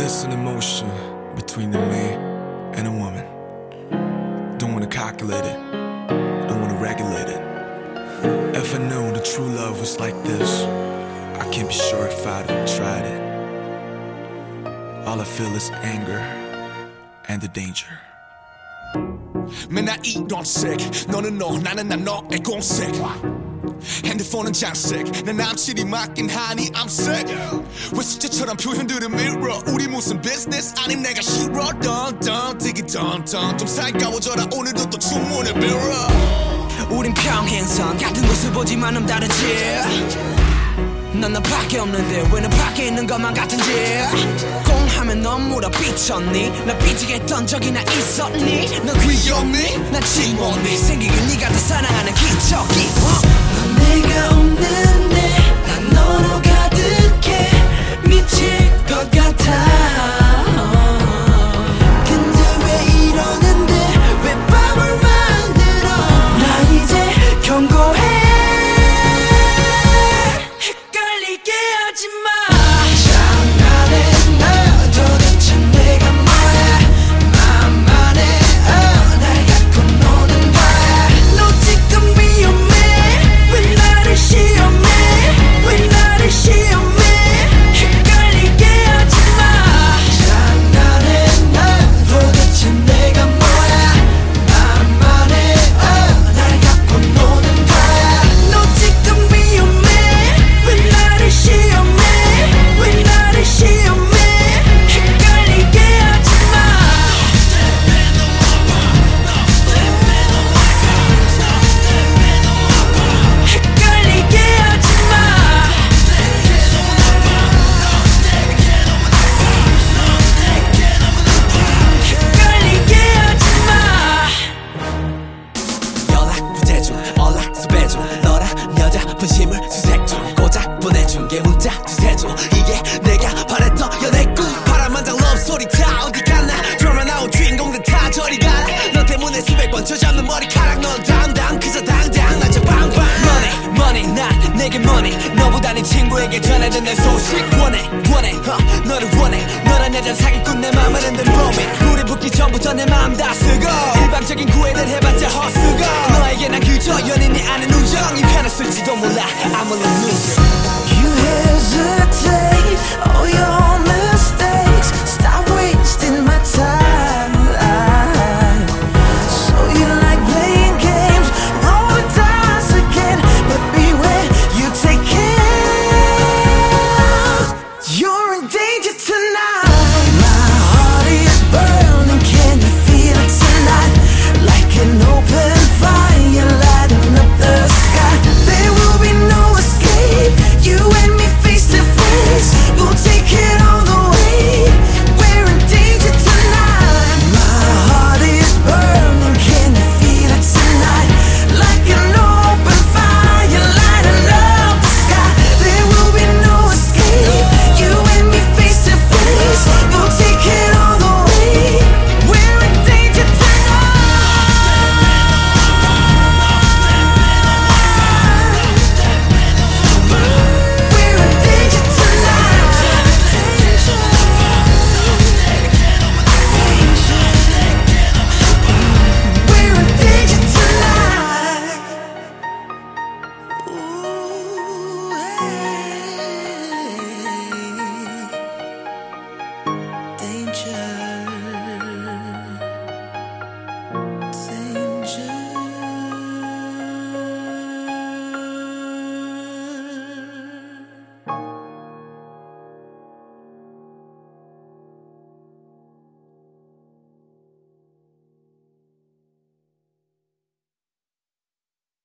There's an emotion between the man and a woman. Don't wanna calculate it, don't wanna regulate it. If I knew the true love was like this, I can't be sure if I'd have tried it. All I feel is anger and the danger. 맨날 이런 색 너는 너 나는 나 너의 공색 핸드폰은 장색 내 남친이 맞긴 하니 I'm sick 왜 숙제처럼 표현들은 mirror 우리 무슨 business 아님 내가 싫어 던던 되게 던던 좀 살가워져라 오늘도 또 주문을 빌어 우린 평행선 같은 곳을 보지만 다르지 넌 나밖에 없는데 왜 너 밖에 있는 것만 같은지 공하면 넌 물어 삐쳤니 나 삐지게 했던 적이나 있었니 넌 귀엽니 난 지웠니 생기길 네가 더 사랑하는 기적이 넌 내가 없는데 난 너로 가득해 미칠 것 같아 근데 왜 이러는데 왜 밤을 만들어 나 이제 경고해 너란 여자 분심을 수색 중 고작 보내준 게 문자 두세 줄 이게 내가 바랬던 연애 꿈 파란만장 러브스토리 다 어디 갔나 드라마 나온 주인공들 다 저리 가라 너 때문에 수백 번 젖잡는 머리카락 넌 담당 그저 당당 난 저 방방 money 난 내게 money 너보다 네 친구에게 전해준 내 소식 원해 너를 원해 너란 여자 사기꾼 내 맘을 흔든 범인 우리 붙기 전부터 내 마음 다 쓰고 일방적인 구애를 해봤자 헛수고 너에게 난 그저 연인이 아닌 우정 이 편을 쓸지도 몰라 I'm a loser You hesitate